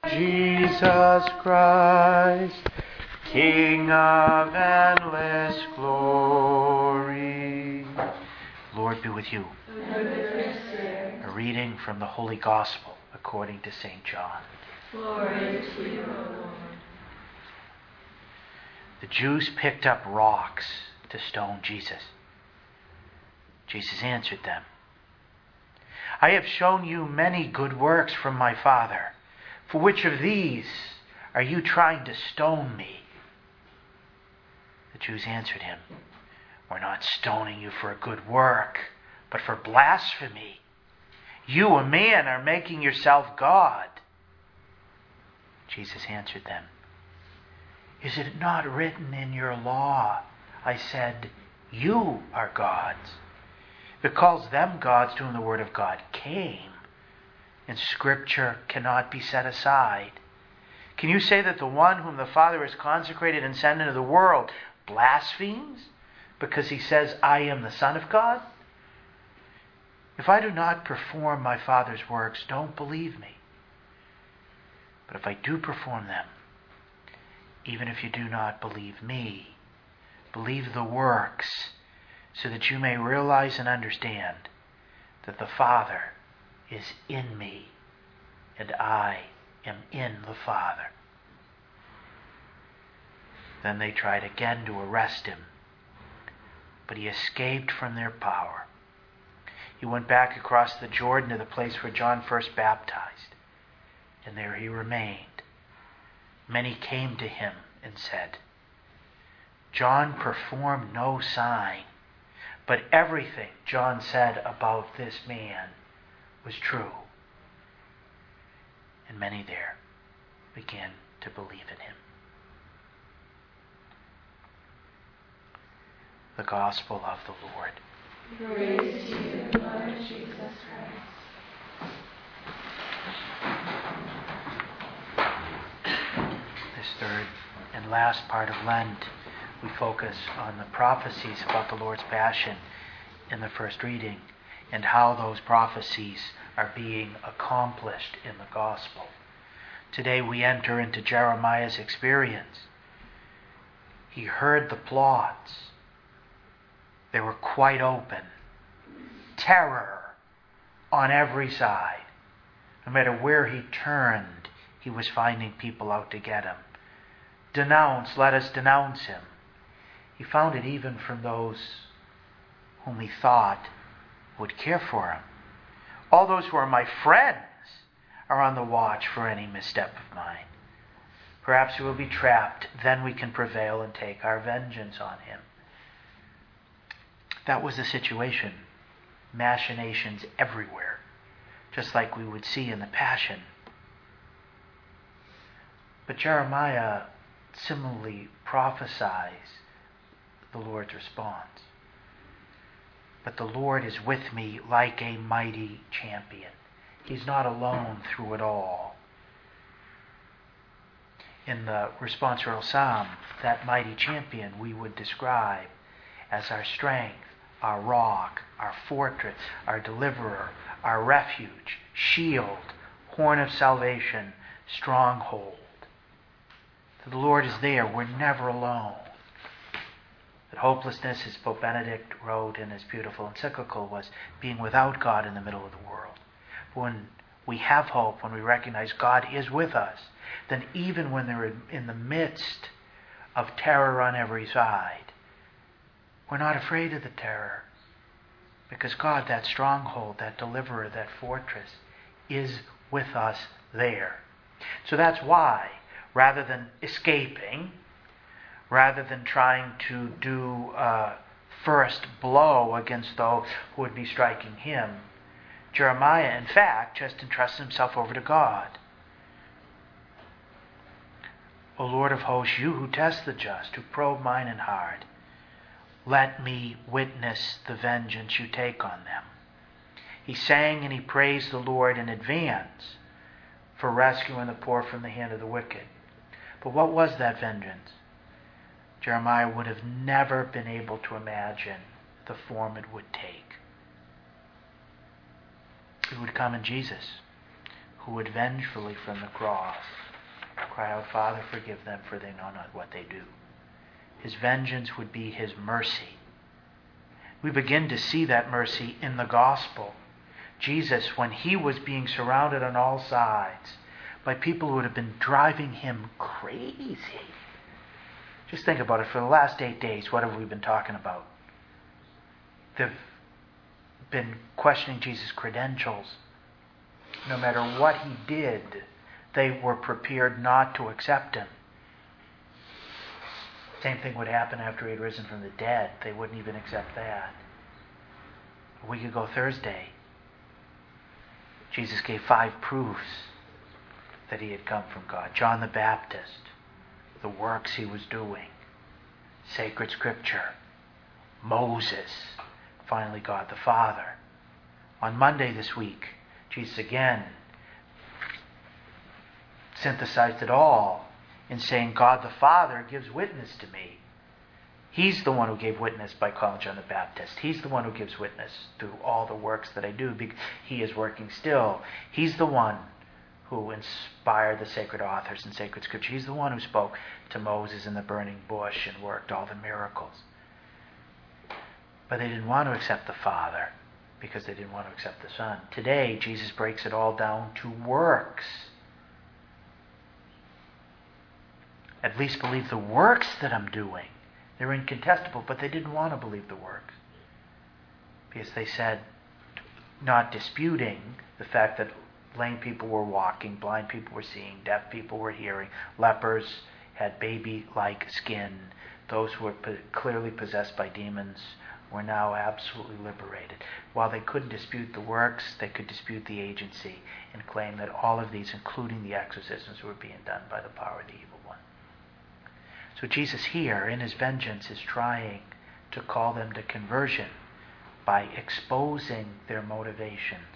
Jesus Christ, King of endless glory. Lord be with you. A reading from the Holy Gospel according to St. John. Glory to you, O Lord. The Jews picked up rocks to stone Jesus. Jesus answered them, I have shown you many good works from my Father. For which of these are you trying to stone me? The Jews answered him, We're not stoning you for a good work, but for blasphemy. You, a man, are making yourself God. Jesus answered them, Is it not written in your law, I said, you are gods? If it calls them gods to whom the word of God came, and Scripture cannot be set aside, can you say that the one whom the Father has consecrated and sent into the world blasphemes because he says, I am the Son of God? If I do not perform my Father's works, don't believe me. But if I do perform them, even if you do not believe me, believe the works, so that you may realize and understand that the Father is in me, and I am in the Father. Then they tried again to arrest him, but he escaped from their power. He went back across the Jordan to the place where John first baptized, and there he remained. Many came to him and said, John performed no sign, but everything John said about this man was true. And many there began to believe in him. The Gospel of the Lord. Praise to you, Lord Jesus Christ. This third and last part of Lent, we focus on the prophecies about the Lord's Passion in the first reading, and how those prophecies are being accomplished in the Gospel. Today we enter into Jeremiah's experience. He heard the plots. They were quite open. Terror on every side. No matter where he turned, he was finding people out to get him. Denounce, let us denounce him. He found it even from those whom he thought would care for him. All those who are my friends are on the watch for any misstep of mine. Perhaps we will be trapped, then we can prevail and take our vengeance on him. That was the situation. Machinations everywhere, just like we would see in the Passion. But Jeremiah similarly prophesies the Lord's response. But the Lord is with me like a mighty champion. He's not alone through it all. In the responsorial psalm, that mighty champion we would describe as our strength, our rock, our fortress, our deliverer, our refuge, shield, horn of salvation, stronghold. The Lord is there. We're never alone. That hopelessness, as Pope Benedict wrote in his beautiful encyclical, was being without God in the middle of the world. When we have hope, when we recognize God is with us, then even when they're in the midst of terror on every side, we're not afraid of the terror, because God, that stronghold, that deliverer, that fortress, is with us there. So that's why, rather than escaping, rather than trying to do first blow against those who would be striking him, Jeremiah, in fact, just entrusts himself over to God. O Lord of hosts, you who test the just, who probe mine and heart, let me witness the vengeance you take on them. He sang and he praised the Lord in advance for rescuing the poor from the hand of the wicked. But what was that vengeance? Jeremiah would have never been able to imagine the form it would take. It would come in Jesus, who would vengefully from the cross cry out, Father, forgive them, for they know not what they do. His vengeance would be his mercy. We begin to see that mercy in the gospel. Jesus, when he was being surrounded on all sides by people who would have been driving him crazy. Just think about it. For the last 8 days, what have we been talking about? They've been questioning Jesus' credentials. No matter what he did, they were prepared not to accept him. Same thing would happen after he had risen from the dead. They wouldn't even accept that. A week ago Thursday, Jesus gave 5 proofs that he had come from God. John the Baptist, the works he was doing, sacred scripture, Moses, finally God the Father. On Monday this week, Jesus again synthesized it all in saying, God the Father gives witness to me. He's the one who gave witness by calling John the Baptist. He's the one who gives witness through all the works that I do, because he is working still. He's the one who inspired the sacred authors in sacred scripture. He's the one who spoke to Moses in the burning bush and worked all the miracles. But they didn't want to accept the Father because they didn't want to accept the Son. Today, Jesus breaks it all down to works. At least believe the works that I'm doing. They're incontestable, but they didn't want to believe the works. Because they said, not disputing the fact that lame people were walking, blind people were seeing, deaf people were hearing, lepers had baby-like skin, those who were clearly possessed by demons were now absolutely liberated. While they couldn't dispute the works, they could dispute the agency and claim that all of these, including the exorcisms, were being done by the power of the evil one. So Jesus here, in his vengeance, is trying to call them to conversion by exposing their motivations.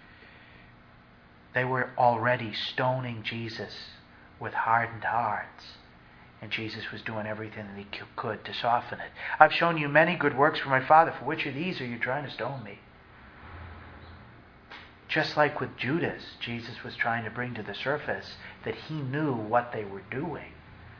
They were already stoning Jesus with hardened hearts, and Jesus was doing everything that he could to soften it. I've shown you many good works for my Father. For which of these are you trying to stone me? Just like with Judas, Jesus was trying to bring to the surface that he knew what they were doing.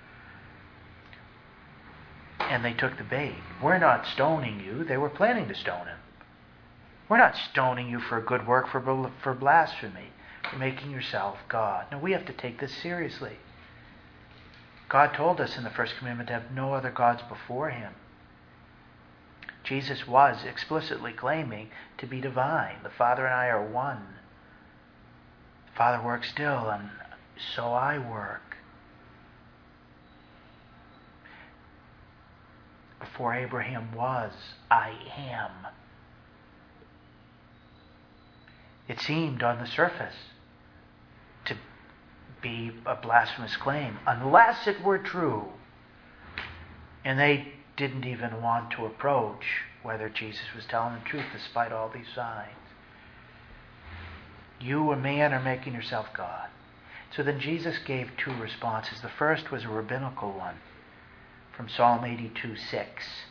And they took the bait. We're not stoning you. They were planning to stone him. We're not stoning you for a good work, for blasphemy, for making yourself God. No, we have to take this seriously. God told us in the first commandment to have no other gods before him. Jesus was explicitly claiming to be divine. The Father and I are one. The Father works still, and so I work. Before Abraham was, I am. It seemed on the surface to be a blasphemous claim, unless it were true. And they didn't even want to approach whether Jesus was telling the truth despite all these signs. You, a man, are making yourself God. So then Jesus gave 2 responses. The first was a rabbinical one from Psalm 82:6.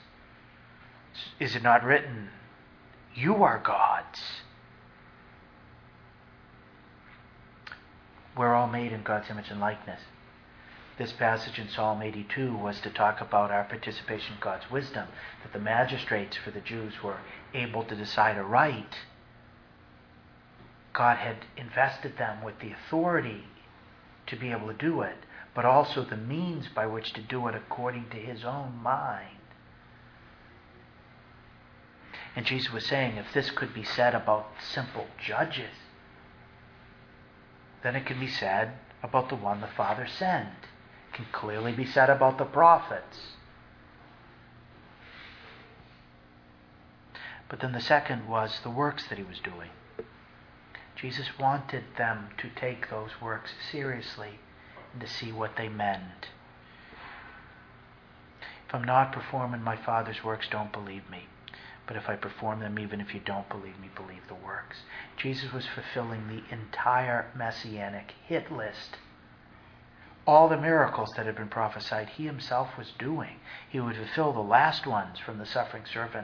Is it not written, you are gods? We're all made in God's image and likeness. This passage in Psalm 82 was to talk about our participation in God's wisdom, that the magistrates for the Jews were able to decide aright. God had invested them with the authority to be able to do it, but also the means by which to do it according to his own mind. And Jesus was saying, if this could be said about simple judges, then it can be said about the one the Father sent. It can clearly be said about the prophets. But then the second was the works that he was doing. Jesus wanted them to take those works seriously and to see what they meant. If I'm not performing my Father's works, don't believe me. But if I perform them, even if you don't believe me, believe the works. Jesus was fulfilling the entire messianic hit list. All the miracles that had been prophesied, he himself was doing. He would fulfill the last ones from the suffering servant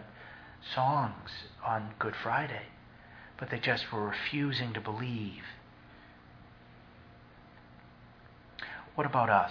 songs on Good Friday. But they just were refusing to believe. What about us?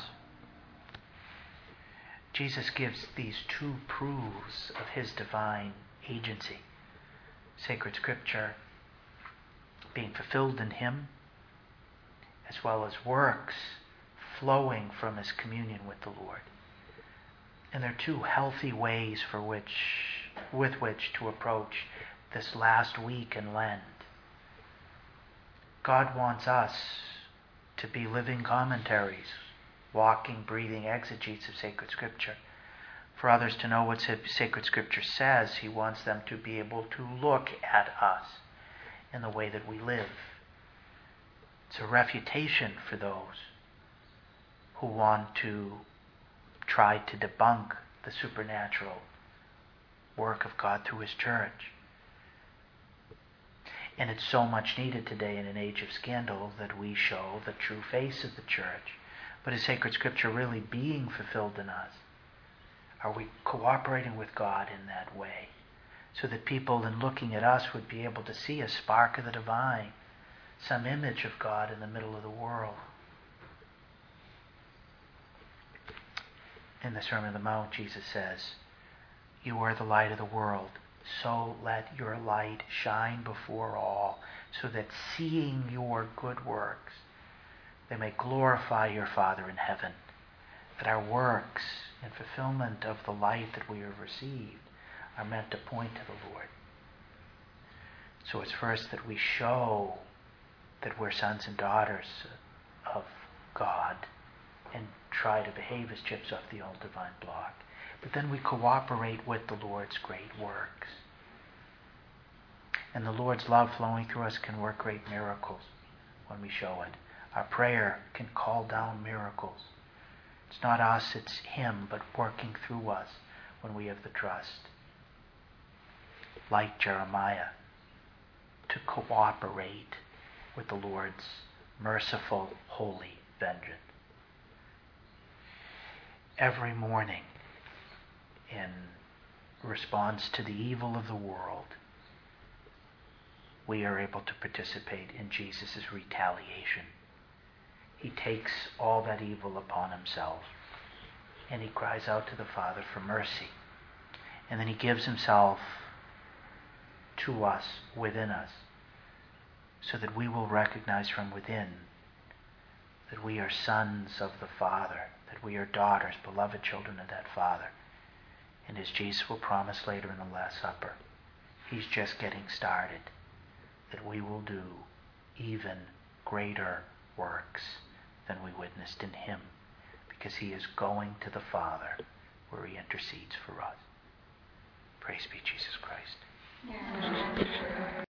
Jesus gives these two proofs of his divine agency. Sacred Scripture being fulfilled in him, as well as works flowing from his communion with the Lord. And they're two healthy ways with which to approach this last week in Lent. God wants us to be living commentaries, walking, breathing exegetes of sacred Scripture. For others to know what sacred Scripture says, he wants them to be able to look at us in the way that we live. It's a refutation for those who want to try to debunk the supernatural work of God through his church. And it's so much needed today in an age of scandal that we show the true face of the church. But is sacred Scripture really being fulfilled in us? Are we cooperating with God in that way? So that people, in looking at us, would be able to see a spark of the divine, some image of God in the middle of the world. In the Sermon on the Mount, Jesus says, "You are the light of the world. So let your light shine before all, so that seeing your good works, they may glorify your Father in heaven." That our works, in fulfillment of the light that we have received, are meant to point to the Lord. So it's first that we show that we're sons and daughters of God and try to behave as chips off the old divine block. But then we cooperate with the Lord's great works. And the Lord's love flowing through us can work great miracles when we show it. Our prayer can call down miracles. It's not us, it's him, but working through us when we have the trust. Like Jeremiah, to cooperate with the Lord's merciful, holy vengeance. Every morning, in response to the evil of the world, we are able to participate in Jesus' retaliation. He takes all that evil upon himself, and he cries out to the Father for mercy. And then he gives himself to us, within us, so that we will recognize from within that we are sons of the Father, that we are daughters, beloved children of that Father. And as Jesus will promise later in the Last Supper, he's just getting started, that we will do even greater works than we witnessed in him, because he is going to the Father where he intercedes for us. Praise be Jesus Christ. Yeah.